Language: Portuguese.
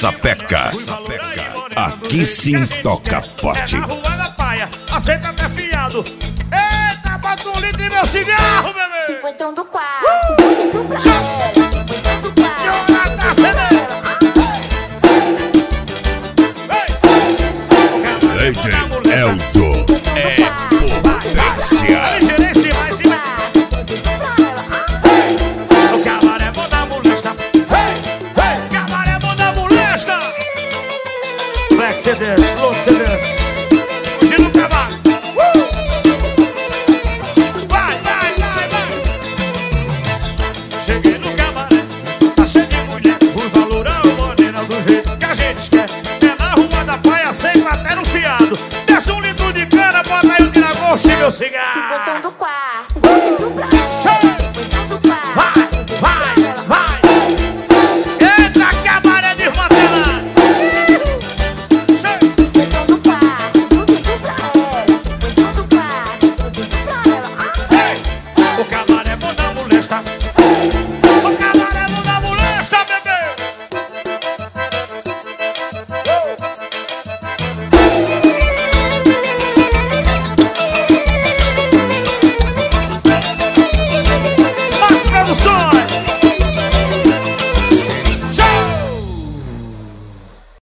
Sapeca. Aqui sim toca forte. É na rua da paia, aceita até fiado. Eita, bota um litro em meu cigarro, bebê. 50 do quarto, do pra ela, 50 do quarto. Joga tá acendendo. DJ Elzo é potência. Ligeirência mais e mais. O cabaré bom da molesta. Cabaré bom da molesta. Black CDs, Load CDs. Fugindo do cavalo. Vai, vai, vai, vai. Cheguei no cabaré, tá cheio de mulher. Os valorão, morena, do jeito que a gente quer. É na rua da paia, sem até no fiado. Desce um litro de cana, bota aí o tiragosto e meu cigarro. 50 do quarto, do pra ela, 50 do quarto. Vai, vai, vai. Entra, cabaré desmantelado. 50 do quarto, do pra ela, 50 do quarto, do pra ela. O cabaré bom da molesta.